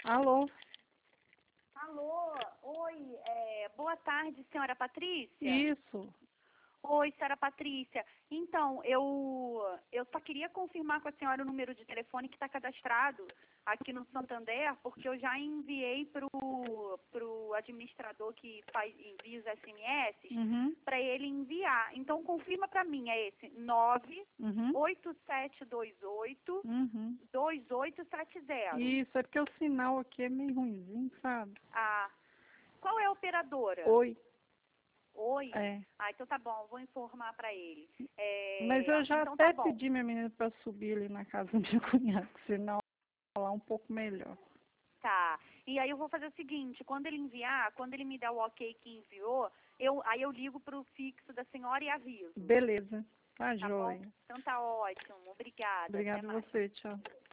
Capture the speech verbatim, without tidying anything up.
Alô? Alô, oi, é, boa tarde, senhora Patrícia. Isso. Oi, senhora Patrícia. Então, eu, eu só queria confirmar com a senhora o número de telefone que está cadastrado aqui no Santander, porque eu já enviei para o administrador que faz, envia os S M S Uhum. para ele enviar. Então, confirma para mim, é esse nove oito sete dois oito Uhum. dois oito sete zero. Isso, é porque o sinal aqui é meio ruimzinho, sabe? Ah, qual é a operadora? Oi. Oi? É. Ah, então tá bom, vou informar para ele. Mas É, eu já então até tá bom. pedi minha menina para subir ali na casa do meu cunhado, que o sinal lá um pouco melhor. Tá. E aí eu vou fazer o seguinte, quando ele enviar, quando ele me der o ok que enviou, eu, aí eu ligo pro fixo da senhora e aviso. Beleza. Tá, Tá bom? joia. Então tá ótimo. Obrigada. Até Obrigada a mais. você, tchau.